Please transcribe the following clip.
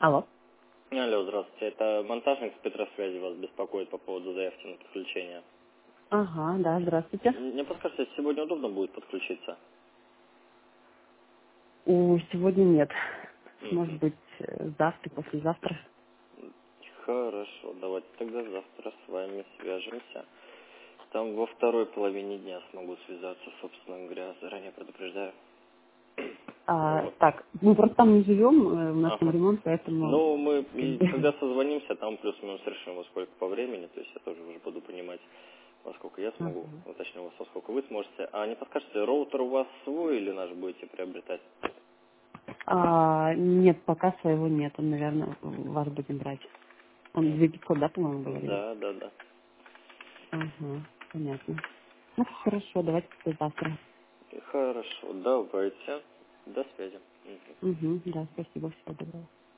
Алло. Алло, здравствуйте. Это монтажник с Петросвязи вас беспокоит по поводу заявки на подключение. Ага, да, здравствуйте. Мне подскажите, сегодня удобно будет подключиться? Сегодня нет. Может быть, завтра, послезавтра. Хорошо, давайте тогда завтра с вами свяжемся. Там во второй половине дня смогу связаться, собственно говоря, заранее предупреждаю. Вот. Так, мы просто там не живем, у нас там Ага. ремонт, поэтому... Ну, мы как и бы, когда созвонимся, там плюс-минус решим, во сколько по времени, то есть я тоже уже буду понимать, во сколько я смогу, Ага. уточню вас, во сколько вы сможете. А не подскажете, роутер у вас свой или наш будете приобретать? Нет, пока своего нет, он, наверное, вас будем брать. Он 2500, да, по-моему, говорили? Да, да, да. Ага, понятно. Ну, хорошо, давайте до завтра. Хорошо, давайте. До связи. Мгм. Угу, да, спасибо, всего доброго.